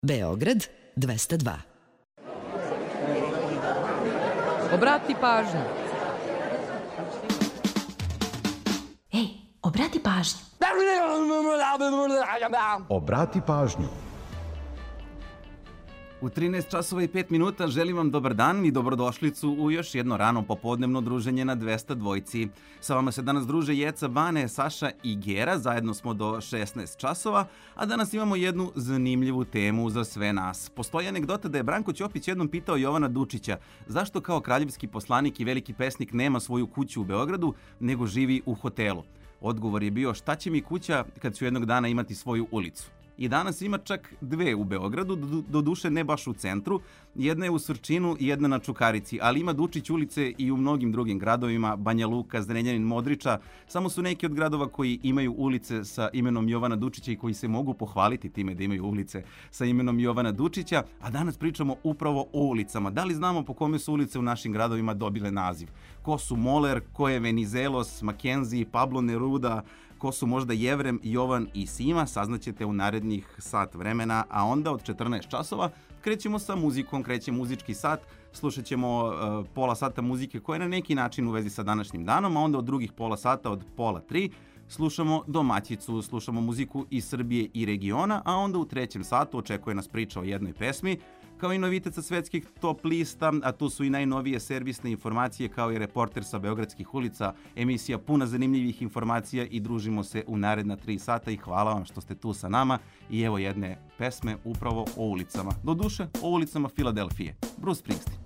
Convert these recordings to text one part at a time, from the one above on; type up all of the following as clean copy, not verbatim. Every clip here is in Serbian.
Beograd 202. Obrati pažnju. Ej, obrati pažnju. Obrati pažnju. U 13 časova i 5 minuta želim vam dobar dan i dobrodošlicu u još jedno rano popodnevno druženje na 202. Sa vama se danas druže Jeca, Bane, Saša i Gera, zajedno smo do 16 časova, a danas imamo jednu zanimljivu temu za sve nas. Postoji anegdota da je Branko Ćopić jednom pitao Jovana Dučića zašto kao kraljevski poslanik i veliki pesnik nema svoju kuću u Beogradu, nego živi u hotelu. Odgovor je bio šta će mi kuća kad ću jednog dana imati svoju ulicu. I danas ima čak dve u Beogradu, doduše ne baš u centru, jedna je u Surčinu i jedna na Čukarici, ali ima Dučić ulice i u mnogim drugim gradovima, Banja Luka, Zrenjanin, Modriča, samo su neki od gradova koji imaju ulice sa imenom Jovana Dučića i koji se mogu pohvaliti time da imaju ulice sa imenom Jovana Dučića, a danas pričamo upravo o ulicama. Da li znamo po kome su ulice u našim gradovima dobile naziv? Ko su Moler, ko je Venizelos, Mackenzie, Pablo Neruda, ko su možda Jevrem, Jovan i Sima, saznaćete u narednih sat vremena, a onda od 14 časova krećemo sa muzikom, kreće muzički sat, slušat ćemo pola sata muzike koja je na neki način u vezi sa današnjim danom, a onda od drugih pola sata, od pola 3, slušamo domaćicu, slušamo muziku iz Srbije i regiona, a onda u trećem satu očekuje nas priča o jednoj pesmi, kao i novitet sa svetskih top lista, a tu su i najnovije servisne informacije kao i reporter sa beogradskih ulica, emisija puna zanimljivih informacija i družimo se u naredna 3 sata i hvala vam što ste tu sa nama i evo jedne pesme upravo o ulicama, doduše o ulicama Filadelfije, Bruce Springsteen.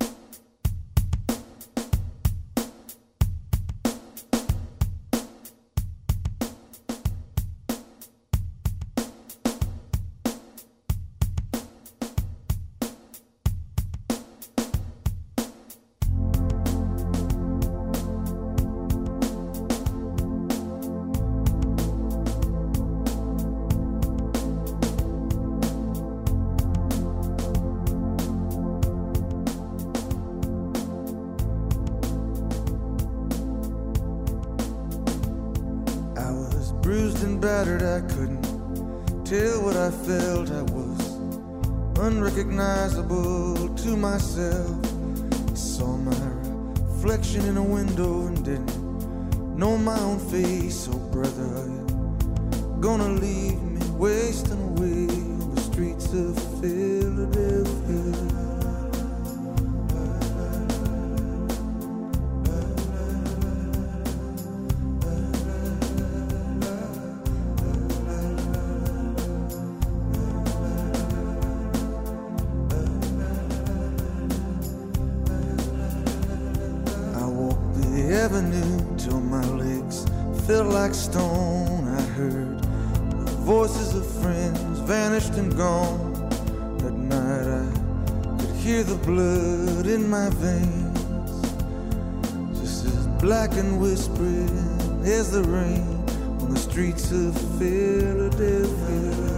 Battered, I couldn't tell what I felt. I was unrecognizable to myself. I saw my reflection in a window and didn't know my own face. Oh brother, are you gonna leave me wasting away on the streets of Philadelphia? Till my legs felt like stone. I heard the voices of friends vanished and gone. At night I could hear the blood in my veins, just as black and whispering as the rain on the streets of Philadelphia.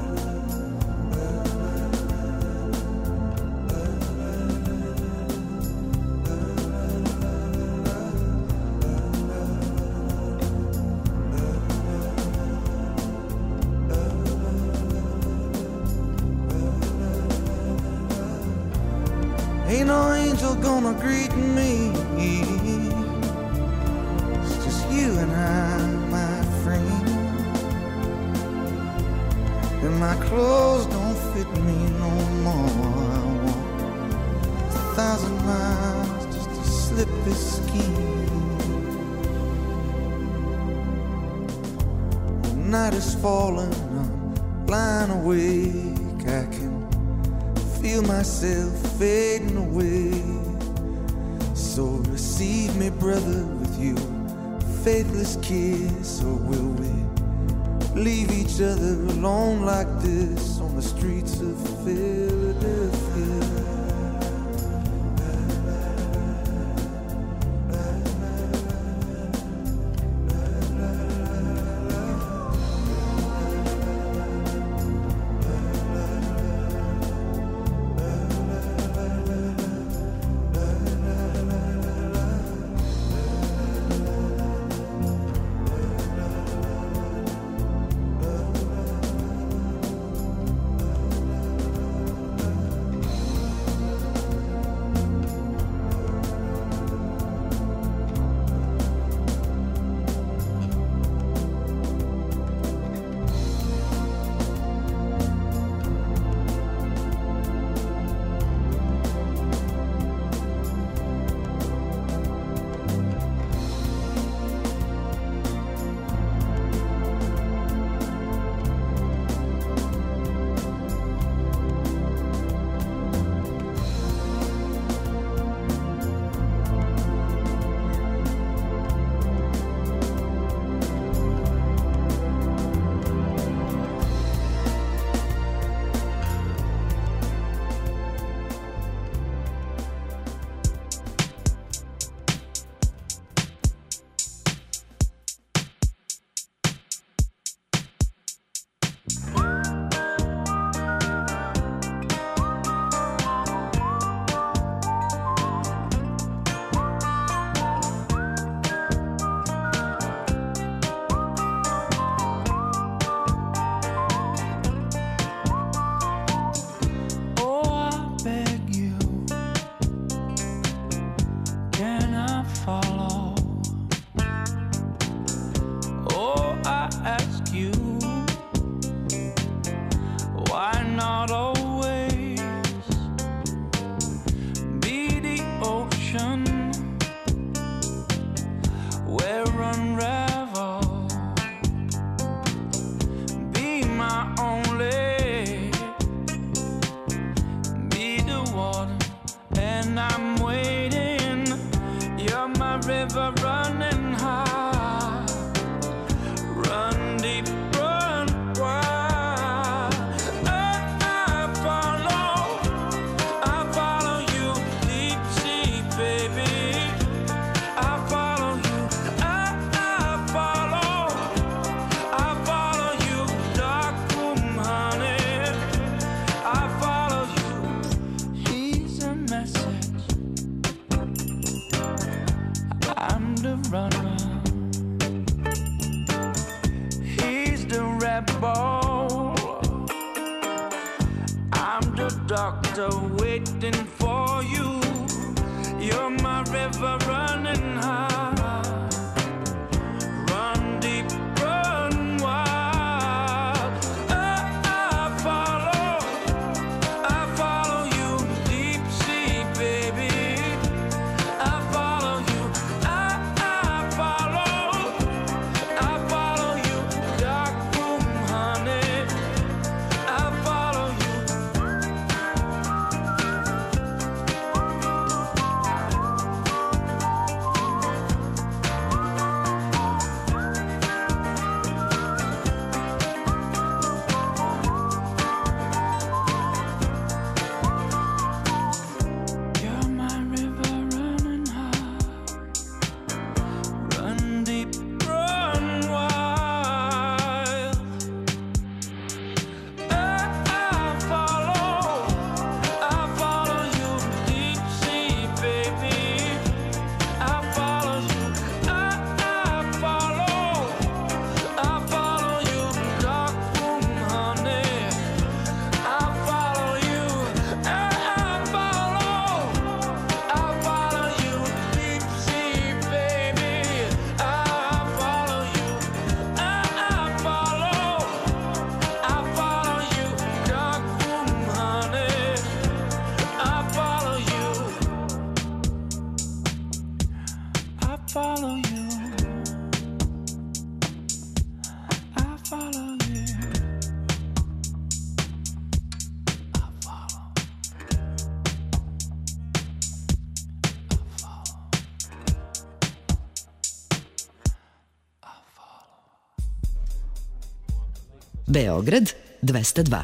Ain't no angel gonna greet me. It's just you and I, my friend. And my clothes don't fit me no more. I walk 1,000 miles just to slip this skin. The night is falling, I'm lying awake. I can feel myself fading away. So receive me, brother, with you faithless kiss. Or will we leave each other alone like this on the streets of Philadelphia? not always be the ocean where unravel. Be my only, be the water, and I'm waiting. You're my river running high, run deep, run wide. I follow you, deep sea, baby. I follow you, I follow you, dark room, honey. I follow you. Here's a message. I'm the runner. He's the rebel. I'm the doctor waiting for you. You're my river running high. Run deep, run wide. I follow you, deep sea, baby. I follow you, I follow you, dark room, honey. I follow you. You're my river running high. Run deep, run wild. I follow you, deep sea, baby. I follow you, I follow you, dark room, honey. I follow you, I follow you, deep sea, baby. I follow you, I follow you, dark room, honey. I follow you, I follow you, I follow you, I follow. Beograd 202.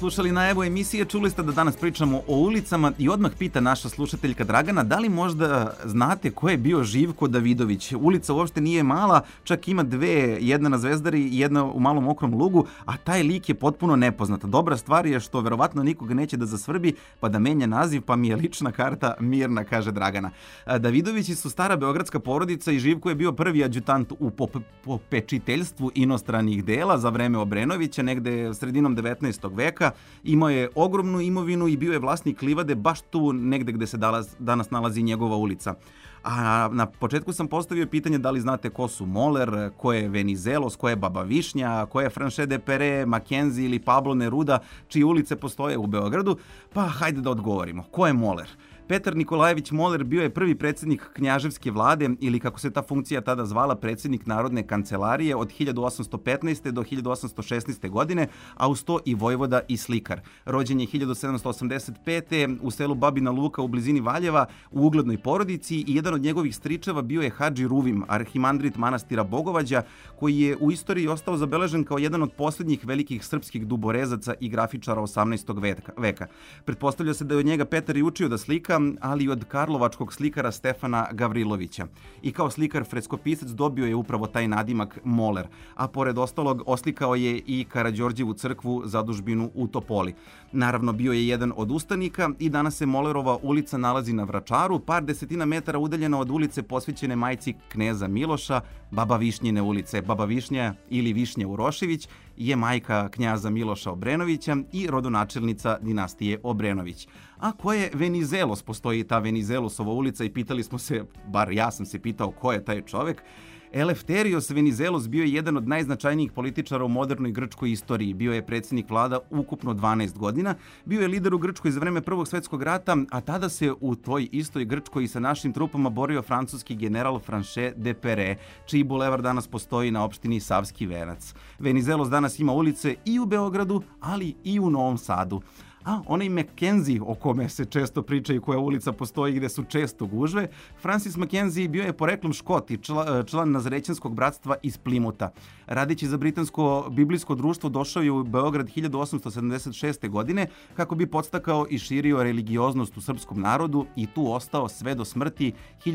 slušali najavu emisije, čuli ste da danas pričamo o ulicama i odmah pita naša slušateljka Dragana da li možda znate ko je bio Živko Davidović. Ulica uopšte nije mala, čak ima dve, jedna na Zvezdari i jedna u Malom Mokrom Lugu, a taj lik je potpuno nepoznat. Dobra stvar je što verovatno nikoga neće da zasvrbi pa da menja naziv, pa mi je lična karta mirna, kaže Dragana. Davidovići su stara beogradska porodica i Živko je bio prvi adjutant u popečiteljstvu inostranih dela za vreme Obrenovića, negde sredinom 19. veka. Imao je ogromnu imovinu i bio je vlasnik livade baš tu negde gde se danas nalazi njegova ulica. A na početku sam postavio pitanje da li znate ko su Moler, ko je Venizelos, ko je Baba Višnja, ko je Franche de Pere, Mackenzie ili Pablo Neruda, čije ulice postoje u Beogradu, pa hajde da odgovorimo. Ko je Moler? Petar Nikolajević Moler bio je prvi predsjednik knjaževske vlade ili kako se ta funkcija tada zvala predsjednik Narodne kancelarije od 1815. do 1816. godine, a uz to i vojvoda i slikar. Rođen je 1785. u selu Babina Luka u blizini Valjeva u uglednoj porodici i jedan od njegovih stričeva bio je Hadži Ruvim, arhimandrit manastira Bogovađa, koji je u istoriji ostao zabeležen kao jedan od posljednjih velikih srpskih duborezaca i grafičara 18. veka. Pretpostavlja se da je od njega Petar i učio da slika, ali i od karlovačkog slikara Stefana Gavrilovića. I kao slikar freskopisac dobio je upravo taj nadimak Moler, a pored ostalog oslikao je i Karađorđevu crkvu zadužbinu u Topoli. Naravno, bio je jedan od ustanika i danas se Molerova ulica nalazi na Vračaru, par desetina metara udaljena od ulice posvećene majci kneza Miloša, Baba Višnjine ulice. Baba Višnja ili Višnja Urošević je majka knjaza Miloša Obrenovića i rodonačelnica dinastije Obrenović. A ko je Venizelos? Postoji ta Venizelosova ulica i pitali smo se, bar ja sam se pitao ko je taj čovek. Eleftherios Venizelos bio je jedan od najznačajnijih političara u modernoj grčkoj istoriji. Bio je predsjednik vlada ukupno 12 godina. Bio je lider u Grčkoj za vreme Prvog svjetskog rata, a tada se u toj istoj Grčkoj i sa našim trupama borio francuski general Franche de Pere, čiji bulevar danas postoji na opštini Savski Venac. Venizelos danas ima ulice i u Beogradu, ali i u Novom Sadu. A onaj Mackenzie o kome se često priča i koja ulica postoji gde su često gužve, Francis Mackenzie bio je poreklom Škot i član Nazarećanskog bratstva iz Plimuta. Radeći za britansko biblijsko društvo došao je u Beograd 1876. godine kako bi podstakao i širio religioznost u srpskom narodu i tu ostao sve do smrti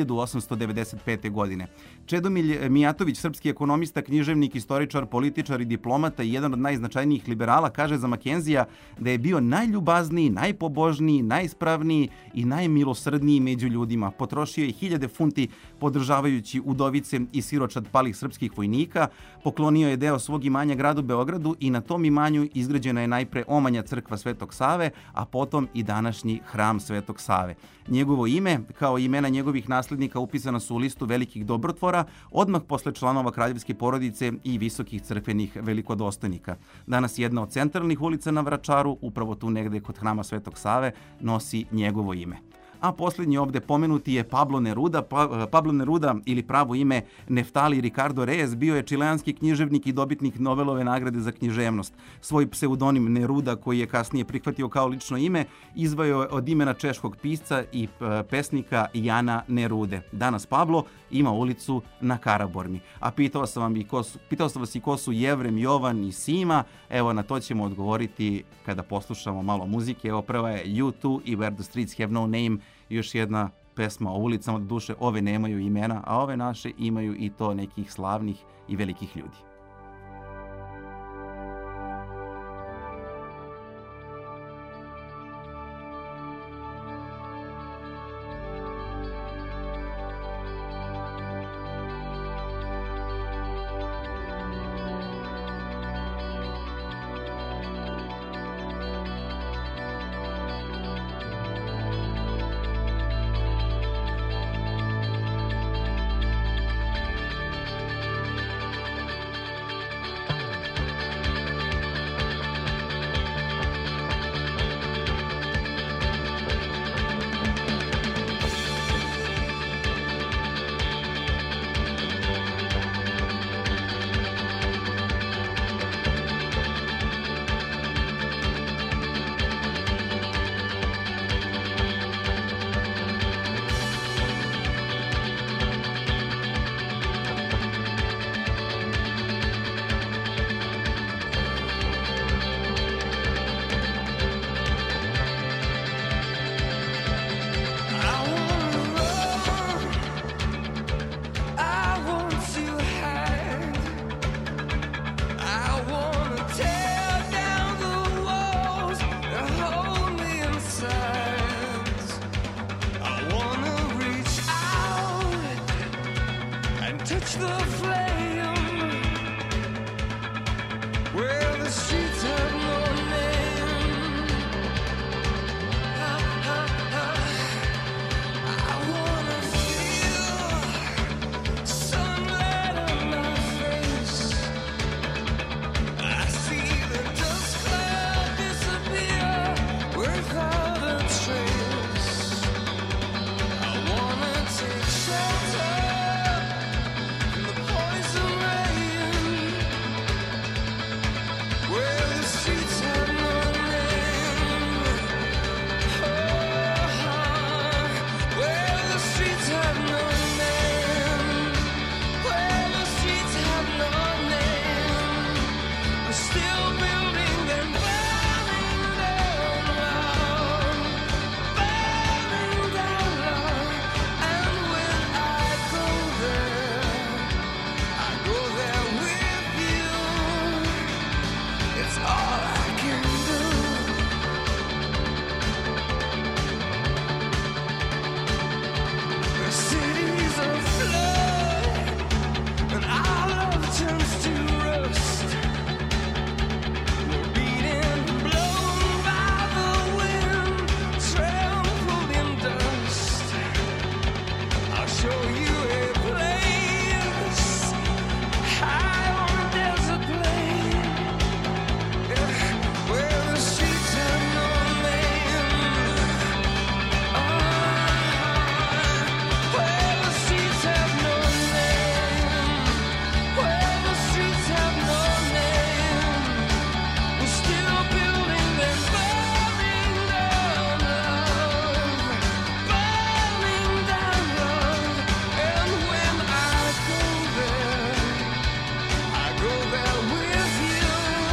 1895. godine. Čedomilj Mijatović, srpski ekonomista, književnik, istoričar, političar i diplomata i jedan od najznačajnijih liberala, kaže za Mackenzija da je bio najljubazniji, najpobožniji, najispravniji i najmilosrdniji među ljudima. Potrošio je 1000 funti podržavajući udovice i siročad palih srpskih vojnika, poklonio je deo svog imanja gradu Beogradu i na tom imanju izgrađena je najpre omanja crkva Svetog Save, a potom i današnji hram Svetog Save. Njegovo ime, kao i imena njegovih naslednika, upisana su u listu velikih dobrotvora, odmah posle članova kraljevske porodice i visokih crkvenih velikodostojnika. Danas jedna od centralnih ulica na Vračaru, upravo tu negde kod hrama Svetog Save, nosi njegovo ime. A posljednji ovde pomenuti je Pablo Neruda. Pablo Neruda ili pravo ime Neftali Ricardo Reyes bio je čileanski književnik i dobitnik Nobelove nagrade za književnost. Svoj pseudonim Neruda, koji je kasnije prihvatio kao lično ime, izveo je od imena češkog pisca i pesnika Jana Nerude. Danas Pablo ima ulicu na Karabormi. A pitao sam vas i ko su Jevrem, Jovan i Sima. Evo, na to ćemo odgovoriti kada poslušamo malo muzike. Evo, prva je U2 i Where the Streets Have No Name. Još jedna pesma o ulicama, doduše ove nemaju imena, a ove naše imaju i to nekih slavnih i velikih ljudi. catch the flame. Well, the streets have no name. I wanna feel sunlight on my face. I see the dust cloud disappear without a trace. I wanna take shelter from the poison rain. Where the streets have no name. Where the streets have no name. Where the streets have no name. We're still building and burning down love. Burning down love. And when I go there with you. It's all I can do. The city's afloat, and our love turns to rust. We're beaten, blown by the wind, trampled in dust. I'll show you a place high on a desert plain. Where the streets have no name. Where the streets have no name. Where the streets have no name. We're still building and burning down love. Burning down love. And when I go there with you.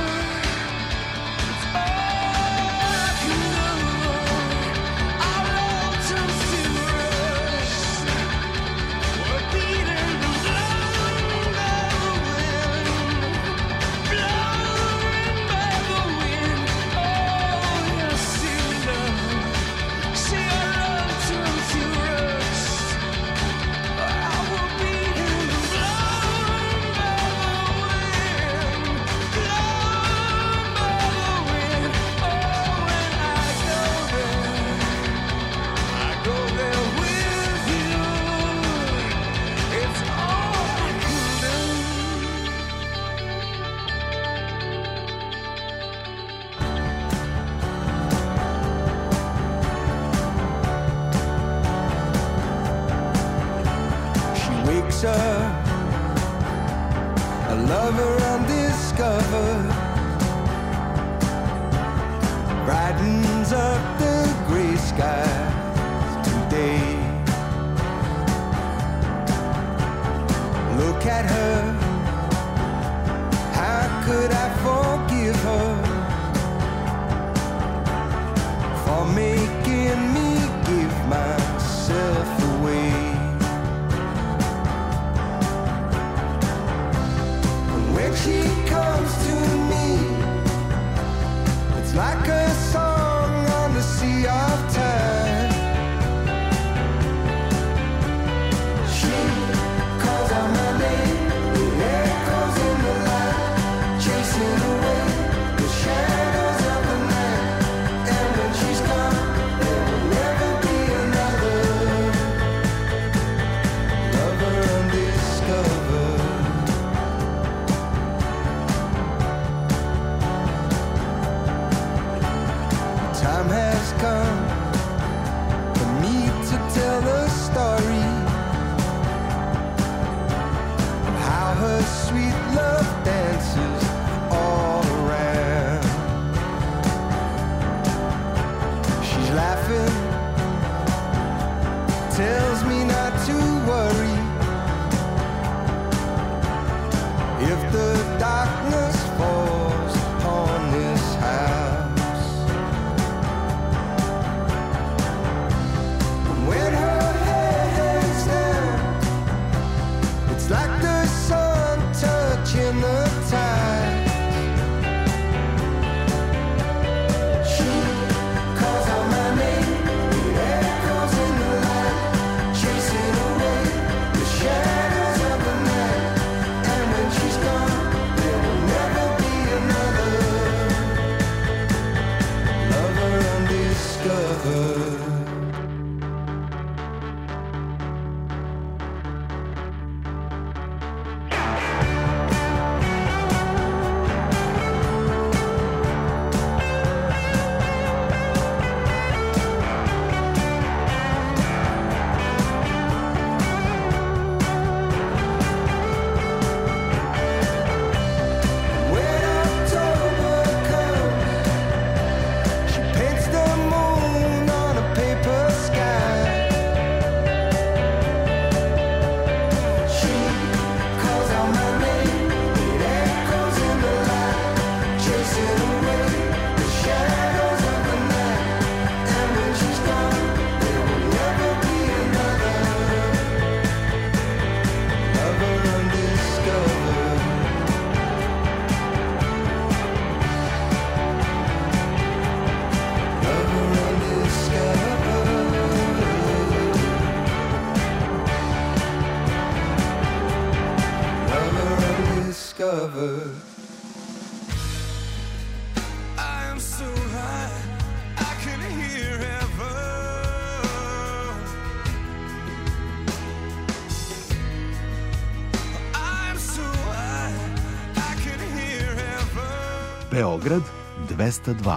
It's all I can do. Our love turns to rust. We're beaten and blown by the wind. Blown by the wind. Oh, yes, see love. See our love turns to rust. We're beaten and blown by the wind. Blown by the wind. Oh, when I go there with you. It's all I can do. She wakes up, a lover undiscovered, brightens up the gray skies today. Look at her, how could I forgive her for making me give myself away? When she comes to me, it's like a song on the sea of time. lover. I am so high, I can hear heaven. I'm so high, I can hear heaven. Beograd 202.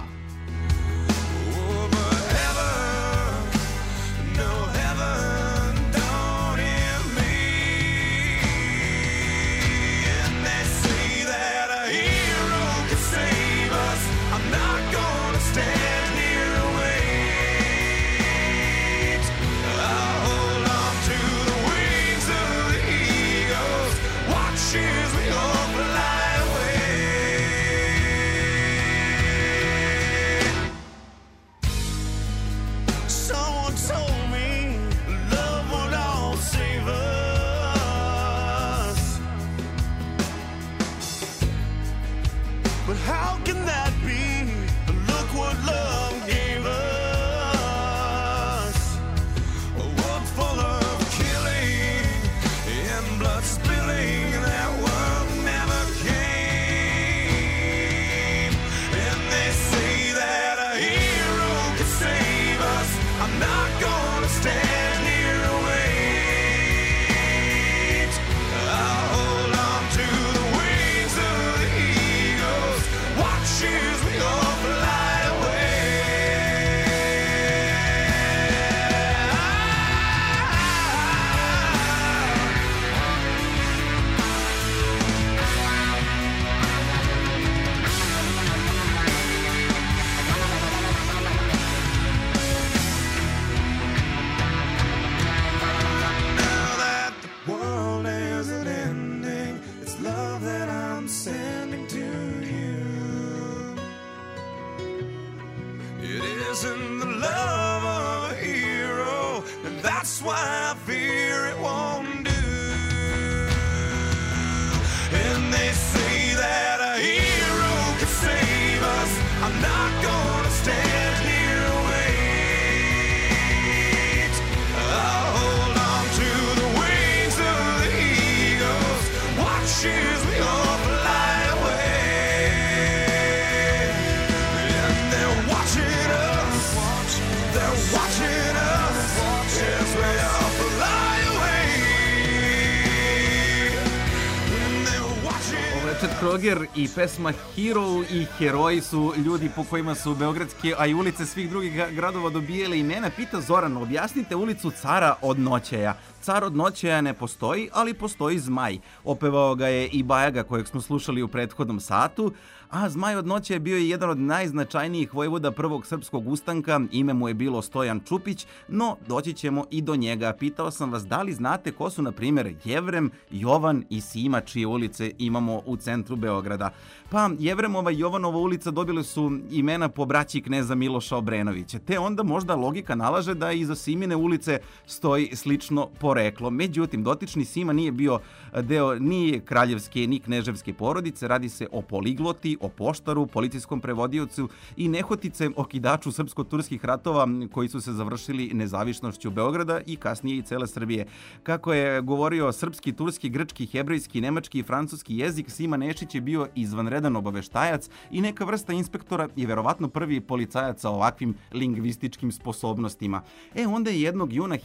Kroger i pesma Hero i heroji su ljudi po kojima su beogradske, a i ulice svih drugih gradova dobijele imena. Pita Zoran, objasnite ulicu Cara od Noćaja. Car od Noćaja ne postoji, ali postoji Zmaj. Opevao ga je i Bajaga kojeg smo slušali u prethodnom satu. A Zmaj od Noćaja bio je jedan od najznačajnijih vojvoda prvog srpskog ustanka, ime mu je bilo Stojan Čupić, no doći ćemo i do njega. Pitao sam vas da li znate ko su, na primjer, Jevrem, Jovan i Sima, čije ulice imamo u centru Beograda. Pa Jevremova i Jovanova ulica dobile su imena po braći kneza Miloša Obrenovića, te onda možda logika nalaže da iza Simine ulice stoji slično poreklo. Međutim, dotični Sima nije bio deo ni kraljevske ni kneževske porodice, radi se o poligloti, o poštaru, policijskom prevodiocu i nehotice okidaču srpsko-turskih ratova koji su se završili nezavisnošću Beograda i kasnije i cele Srbije. Kako je govorio srpski, turski, grčki, hebrejski, nemački i francuski jezik, Sima Nešić je bio izvanredan obaveštajac i neka vrsta inspektora i verovatno prvi policajac sa ovakvim lingvističkim sposobnostima. Onda je 1. juna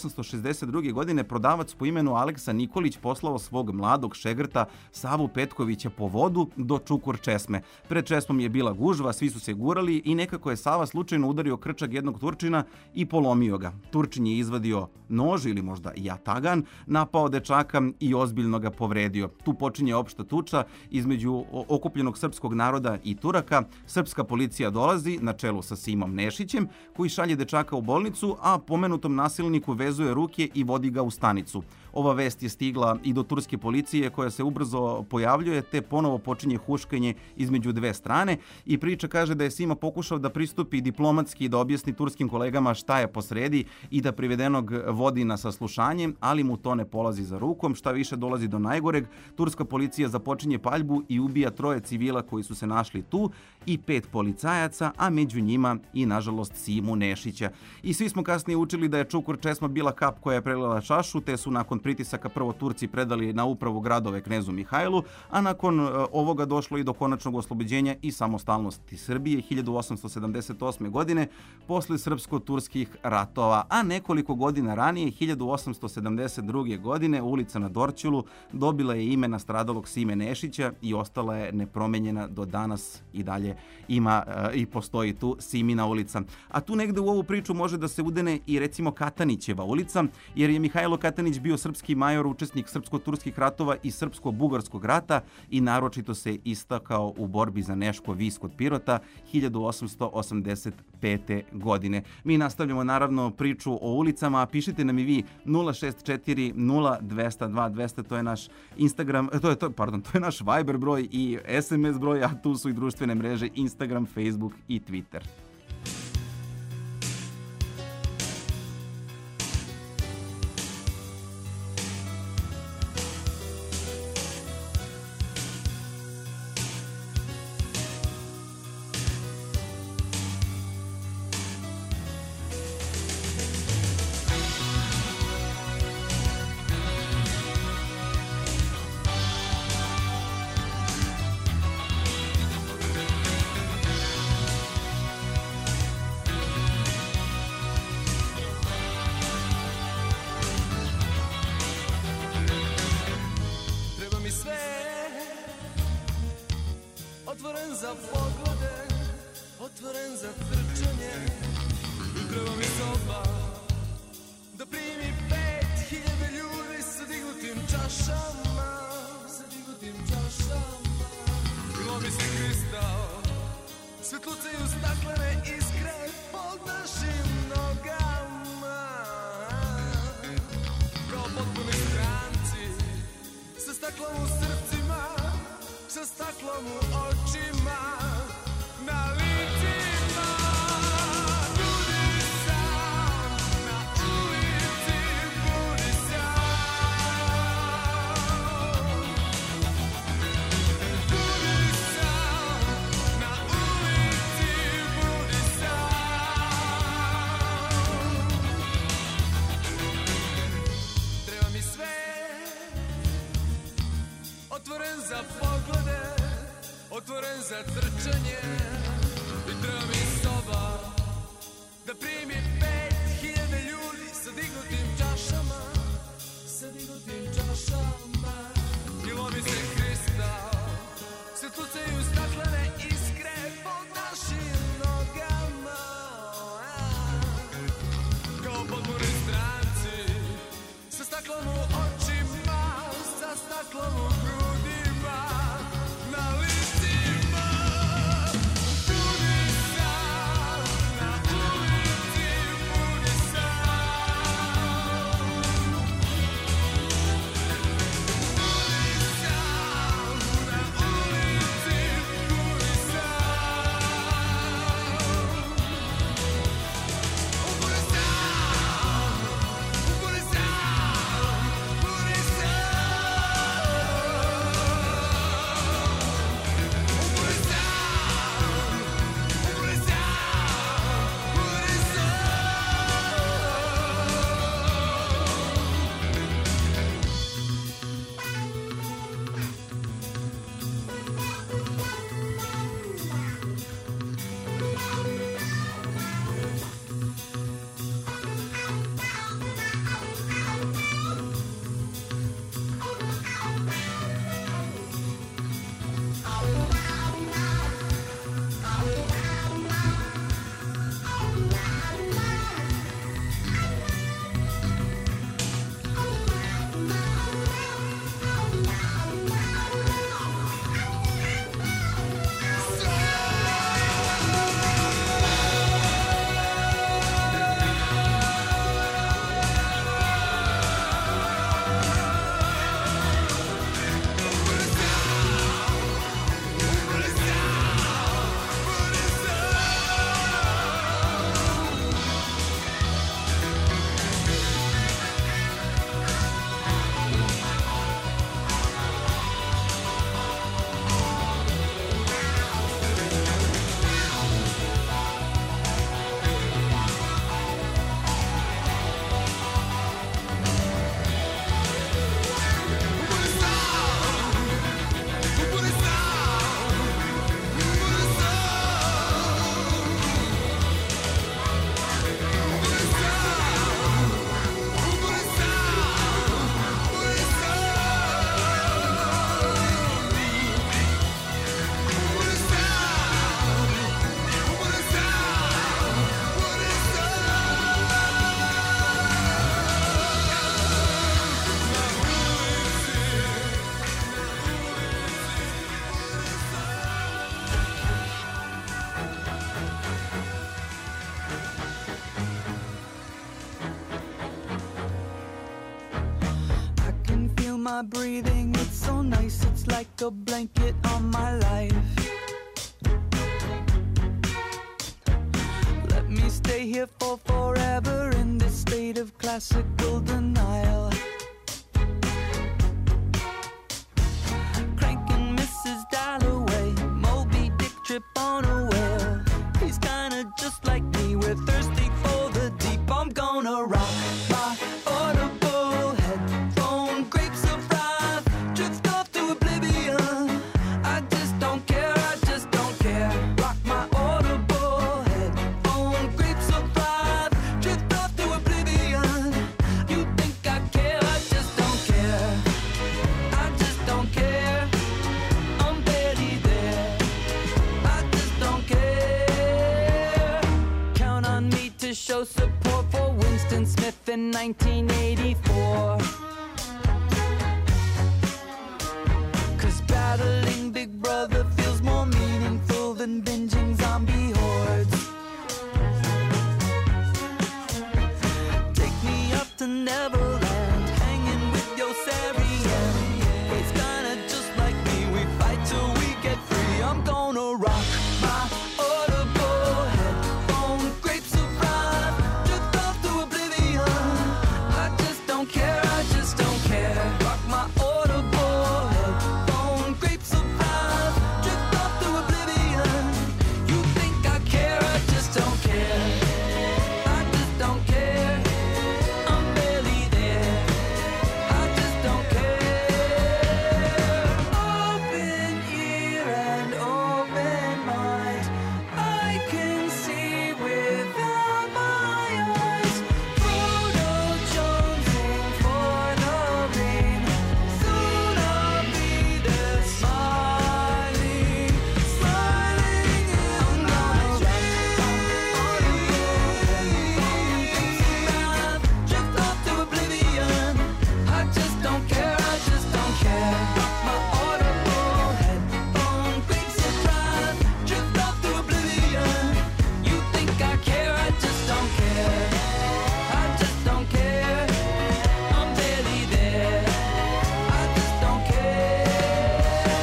1862. godine prodavac po imenu Aleksa Nikolić poslao svog mladog šegrta Savu Petkovića po vodu do Čukur Česme. Pred Česmom je bila gužva, svi su se gurali i nekako je Sava slučajno udario krčak jednog Turčina i polomio ga. Turčin je izvadio nož ili možda jatagan, napao dečaka i ozbiljno ga povredio. Tu počinje opšta tuča između okupljenog srpskog naroda i Turaka. Srpska policija dolazi na čelu sa Simom Nešićem, koji šalje dečaka u bolnicu, a pomenutom nasilniku vezuje ruke i vodi ga u stanicu. Ova vest je stigla i do turske policije, koja se ubrzo pojavljuje, te ponovo počinje huškanje između dve strane i priča kaže da je Sima pokušao da pristupi diplomatski i da objasni turskim kolegama šta je posredi i da privedenog vodi na saslušanje, ali mu to ne polazi za rukom, šta više dolazi do najgoreg. Turska policija započinje paljbu i ubija 3 civila koji su se našli tu i 5 policajaca, a među njima i nažalost Simu Nešića. I svi smo kasnije učili da je Čukur česma bila kap koja je prelila čašu, te su nakon pritisaka prvo Turci predali na upravu gradove knezu Mihajlu, a nakon ovoga došlo i do konačnog oslobođenja i samostalnosti Srbije 1878. godine posle srpsko-turskih ratova, a nekoliko godina ranije, 1872. godine, ulica na Dorćolu dobila je ime nastradalog Sime Nešića i ostala je nepromenjena do danas, i dalje ima i postoji tu Simina ulica. A tu negde u ovu priču može da se udene i recimo Katanićeva ulica, jer je Mihajlo Katanić bio srpski major, učesnik srpsko-turskih ratova i srpsko-bugarskog rata i naročito se istakao u borbi za Neško vis kod Pirota 1885. godine. Mi nastavljamo naravno priču o ulicama, a pišite nam i vi 064 0202 200, to je naš Instagram, to je naš Viber broj i SMS broj, a tu su i društvene mreže Instagram, Facebook i Twitter. Otvoren za poglede, otvoren za trčanje. Treba mi soba da primi 5000 ljudi sa dignutim čašama, Bilo mi se kristal, svetlucaju staklene iskre pod našim nogama. Kao potpuni stranci, sa staklom u srcima, sa staklom u očima, na licima. Budi sam, na ulici budi sam. Budi sam, na ulici budi sam. Treba mi sve otvoren za poglede, otvoren za trčanje. I treba mi soba da primi 5000 ljudi sa dignutim čašama, Bilo mi se kristal, svetlucaju staklene iskre pod našim nogama. Kao potpuni stranci, sa staklom u očima, sa staklom u grudima, na licima. Budi sam, na ulici my breathing, it's so nice, it's like a blanket on my life. Let me stay here for forever in this state of classical denial. Cranking Mrs. Dalloway, Moby Dick trip on a whale. He's kinda just like me, we're thirsty for the deep. I'm gonna rock my audible headphone, grapes of wrath, drift off to oblivion. I just don't care, I just don't care. Rock my audible headphone, grapes of wrath, drift off to oblivion. You think I care, I just don't care. I just don't care. I'm barely there. I just don't care. Count on me to show support for Winston Smith in 1984. 'Cause battling Big Brother feels more meaningful than binging zombie hordes. Take me up to Neverland, hanging with Yossarian. He's kinda just like me, we fight till we get free. I'm gonna rock my audible headphone, grapes of wrath, drift off to oblivion. I just don't care, I just don't care. Rock my audible headphone, grapes of wrath, drift off to oblivion. You think I care, I just don't care. I just don't care. I'm barely there. I just don't care. Open ear and open mind. I can see without my eyes. Frodo jonesing for the rain. Soon I'll be there smiling, smiling in my dreams. Drift off to oblivion. I just don't care, I just don't care. My audible headphone, grapes of wrath, drift off to oblivion. You think I care, I just don't care. I just don't care. I'm barely there. I just don't care.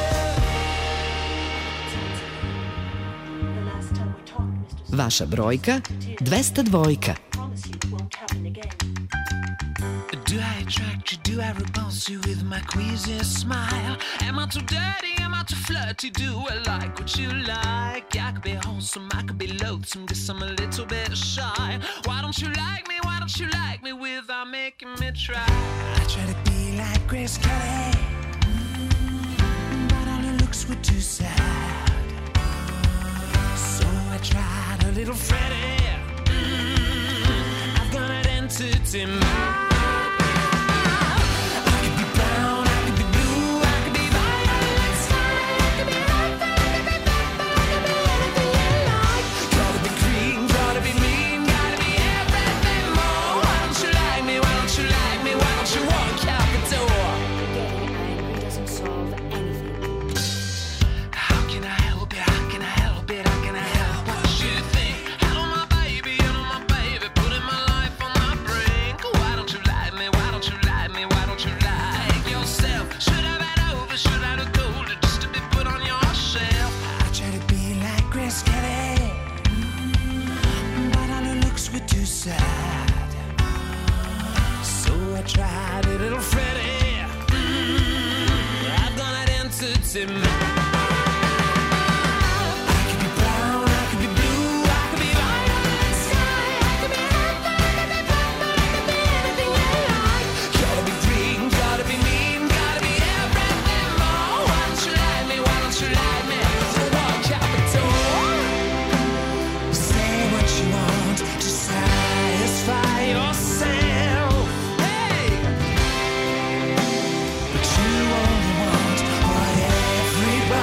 The last time we talked, Mr. Vaša brojka 202. Promise you it won't happen again. Do I attract you? Do I repulse you with my queasy smile? Am I too dirty? Am I too flirty? Do I like what you like? I could be wholesome, I could be loathsome, guess I'm a little bit shy. Why don't you like me? Why don't you like me without making me try? I try to be like Grace Kelly, but all her looks were too sad. So I tried a little Freddie. I've got an entity mind. I could be brown, I could be blue, I could be violet sky, I could be red, I could be purple, I could be anything you like. Gotta be green, gotta be mean, gotta be everything more. Why don't you like me? Why don't you like me? Why don't you walk out the door? Getting angry doesn't solve anything. How can I help it? How can I help it? How can I help what you think? Hello, my baby, putting my life on my brink. Why don't you like me? Why don't you like me? Why don't you like yourself? Should I have over? Should I have gold just to be put on your shelf? I try to be like Grace Kelly, but all her looks were too sad. So I tried a little Freddie. I've got an entity mind. I could be brown, I could be blue, I could be violet sky, I could be red, I could be purple, I could be anything you like. Gotta be green, gotta be mean, gotta be everything more. Why don't you like me? Why don't you like me? So walk out the door. Say what you want to satisfy yourself. Hey, but you only want what everybody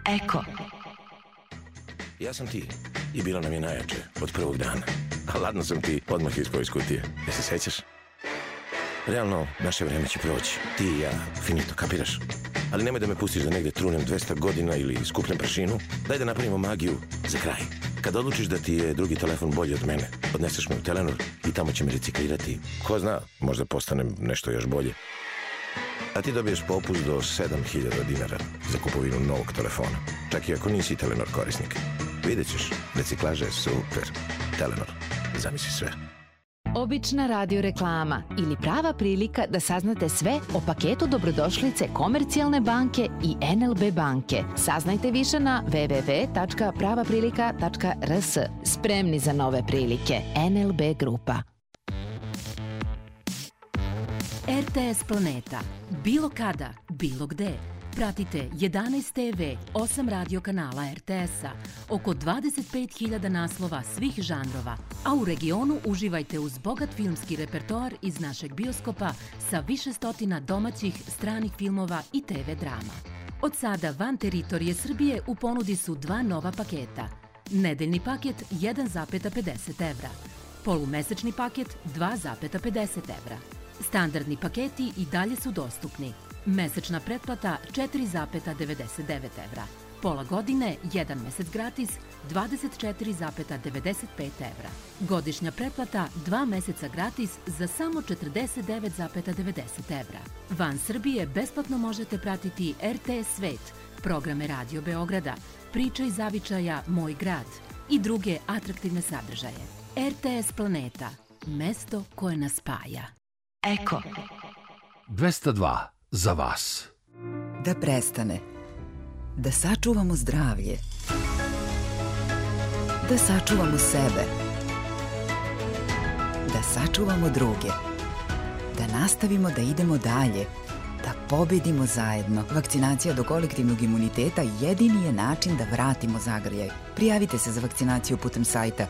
Eko. Ja sam ti i bilo nam je najjače od prvog dana. A ladno sam ti odmah ispao iz kutije. Ja se sećaš? Realno, naše vreme će proći. Ti i ja, finito, kapiraš? Ali nemoj da me pustiš da negde trunem 200 godina ili skupnem prašinu. Daj da napravimo magiju za kraj. Kad odlučiš da ti je drugi telefon bolji od mene, odneseš me u Telenor i tamo će me reciklirati. Ko zna, možda postanem nešto još bolje. A ti dobiješ popust do 7.000 dinara za kupovinu novog telefona. Čak i ako nisi Telenor korisnik. Vidjet ćeš, reciklaža je super. Telenor, zamisli sve. Obična radio reklama ili prava prilika da saznate sve o paketu dobrodošlice Komercijalne banke i NLB banke. Saznajte više na www.pravaprilika.rs. Spremni za nove prilike. NLB grupa. RTS Planeta. Bilo kada, bilo gde. Pratite 11 TV, 8 radio kanala RTS-a, oko 25.000 naslova svih žanrova, a u regionu uživajte uz bogat filmski repertoar iz našeg bioskopa sa više stotina domaćih, stranih filmova i TV drama. Od sada van teritorije Srbije u ponudi su dva nova paketa. Nedeljni paket 1,50 evra, polumesečni paket 2,50 evra. Standardni paketi i dalje su dostupni. Mesečna pretplata 4,99 evra. Pola godine, 1 mesec gratis, 24,95 evra. Godišnja pretplata 2 meseca gratis za samo 49,90 evra. Van Srbije besplatno možete pratiti RTS Svet, programe Radio Beograda, Priče iz zavičaja Moj grad i druge atraktivne sadržaje. RTS Planeta, mesto koje nas spaja. Eko. 202 za vas. Da prestane. Da sačuvamo zdravlje. Da sačuvamo sebe. Da sačuvamo druge. Da nastavimo da idemo dalje. Da pobedimo zajedno. Vakcinacija do kolektivnog imuniteta jedini je način da vratimo zagrljaj. Prijavite se za vakcinaciju putem sajta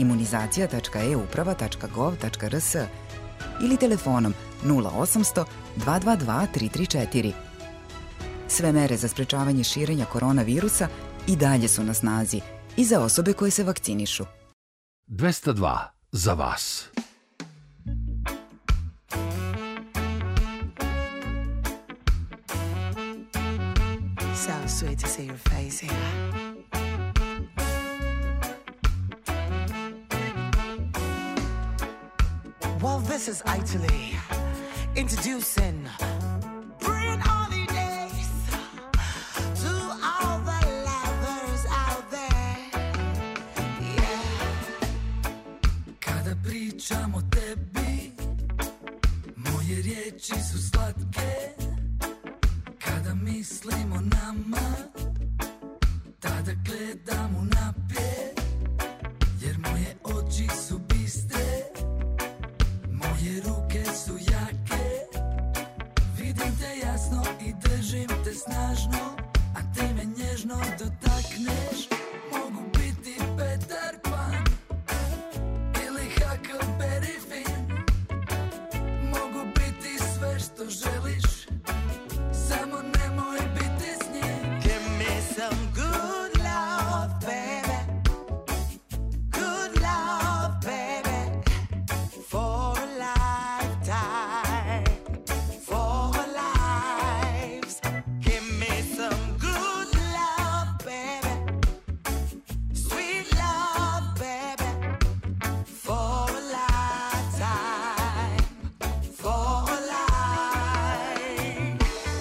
imunizacija.euprava.gov.rs ili telefonom 0800 222 334. Sve mere za sprečavanje širenja koronavirusa i dalje su na snazi i za osobe koje se vakcinišu. 202 za vas. So sweet to see your face here. Well, this is Italy, introducing Bring holidays to all the lovers out there. Yeah. Kada pričam o tebi, moje riječi su slatke. Kada mislim o nama, tada gledam unaprijed, jer moje oči su bistre. Moje ruke su jake, vidim te jasno i držim te snažno, a ti me nježno dotakneš. Mogu biti Peter Pan ili Huckleberry Finn, mogu biti sve što želiš, samo nemoj biti s njim. Give me some good love, baby. Good love, baby. For a lifetime, for our lives. Give me some good love, baby. Sweet love, baby. For a lifetime, for a life.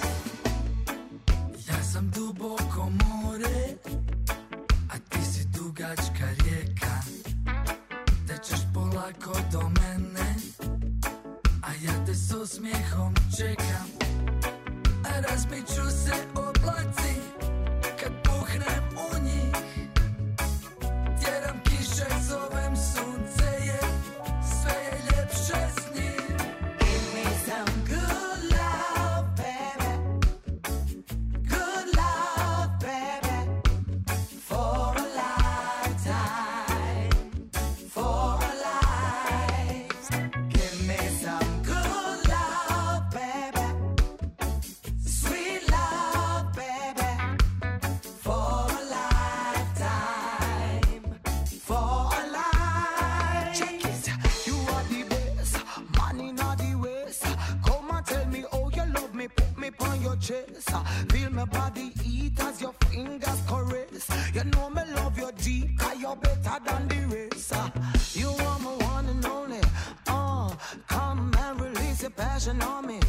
Ja sam duboko more, a ti si dugačka rijeka. Tečeš polako do mene, a ja te s osmijehom čekam. A razmiču se oblaci kad puhnem u njih. Tjeram kiše, zovem sunce, jer sve je ljepše s njim. Give me some good love, baby. Good love, baby. For a lifetime, for our lives. Give me some good love, baby. Sweet love, my body eat as your fingers caress. You know me love you deep, cause you're better than the rest. You are my one and only. Come and release your passion on me.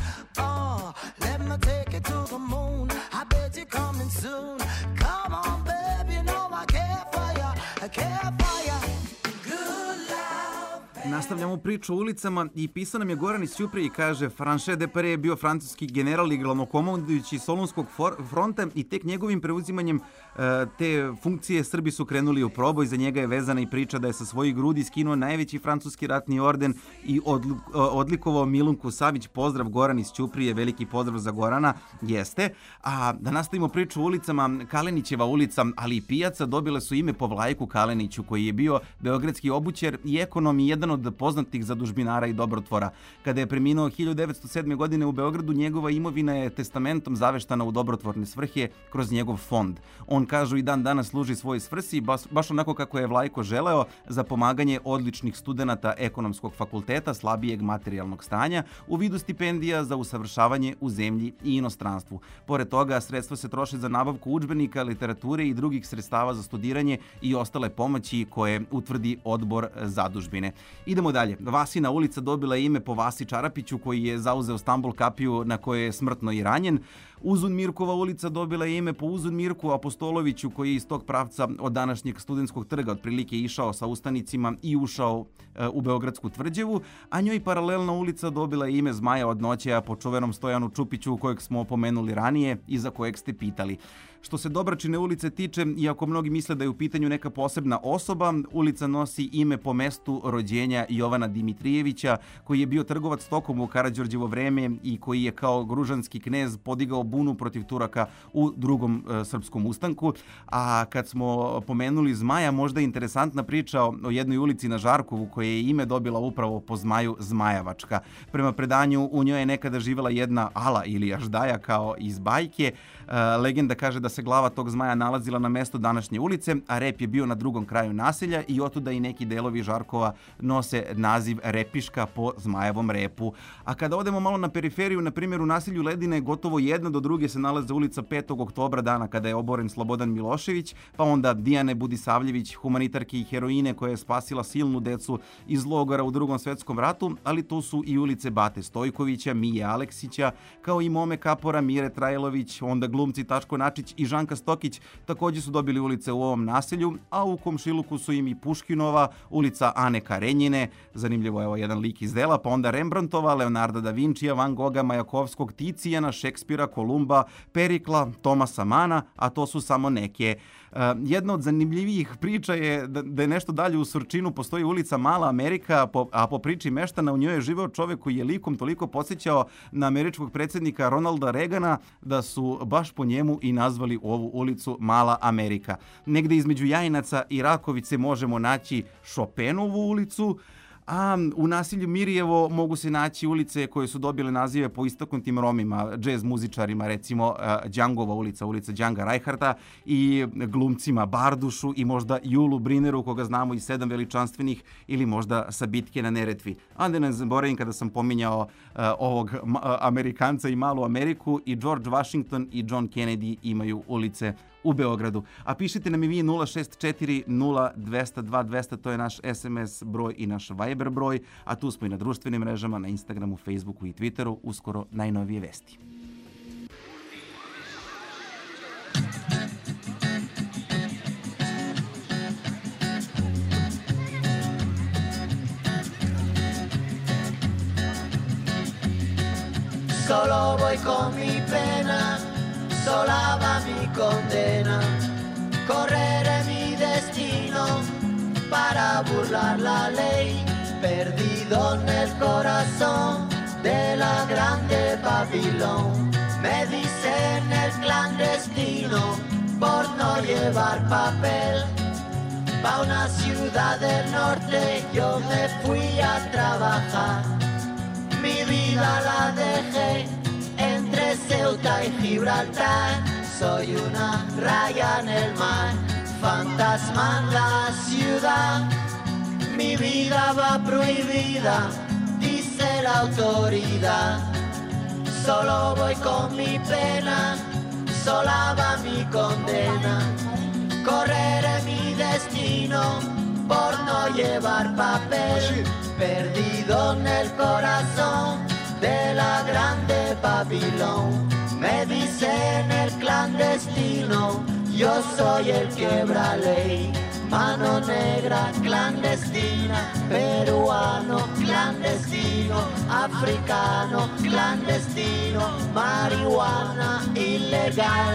Let me take you to the moon. I bet you're coming soon. Come on, baby, you know I care for you. I care for you. Good love. Nastavljamo priču o ulicama i pisao nam je Goran iz Ćuprije i kaže Franchet Depere je bio francuski general i glavnokomandujući Solunskog fronta i tek njegovim preuzimanjem te funkcije Srbi su krenuli u proboj. Za njega je vezana i priča da je sa svojih grudi skinuo najveći francuski ratni orden i odlikovao Milunku Savić. Pozdrav Goran iz Ćuprije, veliki pozdrav za Gorana, jeste. A da nastavimo priču o ulicama, Kalenićeva ulica, ali i pijaca dobile su ime po Vlajku Kaleniću, koji je bio beogradski obućar i ekonom i jedan od poznatih zadužbinara i dobrotvora. Kada je preminuo 1907. godine u Beogradu, njegova imovina je testamentom zaveštana u dobrotvorne svrhe kroz njegov fond. On, kažu, i dan danas služi svoj svrsi, baš onako kako je Vlajko želeo, za pomaganje odličnih studenata ekonomskog fakulteta slabijeg materijalnog stanja u vidu stipendija za usavršavanje u zemlji i inostranstvu. Pored toga, sredstva se troše za nabavku udžbenika, literature i drugih sredstava za studiranje i ostale pomoći koje utvrdi odbor zadužbine. Idemo dalje. Vasina ulica dobila je ime po Vasi Čarapiću, koji je zauzeo Stambul kapiju na kojoj je smrtno i ranjen. Uzun Mirkova ulica dobila je ime po Uzun Mirku Apostoloviću, koji je iz tog pravca od današnjeg Studentskog trga otprilike išao sa ustanicima i ušao u Beogradsku tvrđavu, a njoj paralelna ulica dobila je ime Zmaja od noćeja po čuvenom Stojanu Čupiću, kojeg smo opomenuli ranije i za kojeg ste pitali. Što se Dobračine ulice tiče, iako mnogi misle da je u pitanju neka posebna osoba, ulica nosi ime po mestu rođenja Jovana Dimitrijevića, koji je bio trgovac stokom u Karađorđevo vreme i koji je kao gružanski knez podigao bunu protiv Turaka u drugom srpskom ustanku. A kad smo pomenuli Zmaja, možda je interesantna priča o jednoj ulici na Žarkovu koja je ime dobila upravo po Zmaju, Zmajavačka. Prema predanju, u njoj je nekada živela jedna Ala ili Aždaja kao iz bajke. Legenda kaže da se glava tog zmaja nalazila na mestu današnje ulice, a rep je bio na drugom kraju naselja i otuda i neki delovi Žarkova nose naziv Repiška po zmajevom repu. A kada odemo malo na periferiju, na primjer u naselju Ledine, gotovo jedna do druge se nalaze ulica 5. oktobra, dana kada je oboren Slobodan Milošević, pa onda Dijane Budisavljević, humanitarke i heroine koja je spasila silnu decu iz logora u Drugom svetskom ratu, ali tu su i ulice Bate Stojkovića, Mije Aleksića, kao i Mome Kapora, Mire Trajlović, onda glumci Taško Načić i Žanka Stokić također su dobili ulice u ovom naselju, a u komšiluku su im i Puškinova, ulica Ane Karenjine, zanimljivo je ovo jedan lik iz dela, pa onda Rembrandtova, Leonarda da Vincija, Van Goga, Majakovskog, Ticijana, Šekspira, Kolumba, Perikla, Tomasa Mana, a to su samo neke. Jedna od zanimljivijih priča je da je nešto dalje u Surčinu postoji ulica Mala Amerika, a po priči meštana u njoj je živeo čovjek koji je likom toliko podsjećao na američkog predsjednika Ronalda Reagana da su baš po njemu i nazvali ovu ulicu Mala Amerika. Negde između Jajinaca i Rakovice možemo naći Chopinovu ulicu, a u naselju Mirjevo mogu se naći ulice koje su dobile nazive po istaknutim Romima, džez muzičarima, recimo Đangova ulica, ulica Đanga Rajharta, i glumcima Bardušu i možda Julu Brineru, koga znamo iz 7 veličanstvenih, ili možda sa bitke na Neretvi. A da ne zaboravim, kada sam pominjao ovog Amerikanca i Malu Ameriku, i George Washington i John Kennedy imaju ulice u Beogradu. A pišite nam i vi 064 0202 200, to je naš SMS broj i naš Viber broj, a tu smo i na društvenim mrežama, na Instagramu, Facebooku i Twitteru, uskoro najnovije vesti. Solo voy con mi pena, sola va mi condena, correré mi destino para burlar la ley, perdido en el corazón de la grande Babilón. Me dicen el clandestino por no llevar papel, pa' una ciudad del norte yo me fui a trabajar. Mi vida la dejé entre Ceuta y Gibraltar. Soy una raya en el mar, fantasma en la ciudad. Mi vida va prohibida, dice la autoridad. Solo voy con mi pena, sola va mi condena. Correré mi destino por no llevar papel, perdido en el corazón de la grande Babilón. Me dicen el clandestino, yo soy el quebra ley. Mano negra clandestina, peruano clandestino, africano clandestino, marihuana ilegal.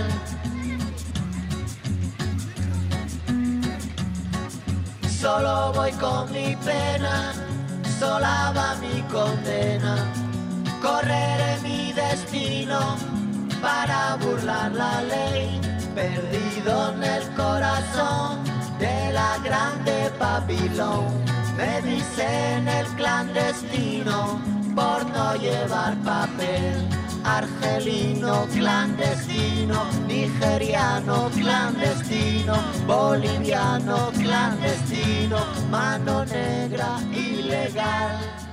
Solo voy con mi pena, sola va mi condena. Correré mi destino para burlar la ley, perdido en el corazón de la grande Babilón. Me dicen el clandestino por no llevar papel. Argelino clandestino, nigeriano clandestino, boliviano clandestino, mano negra ilegal.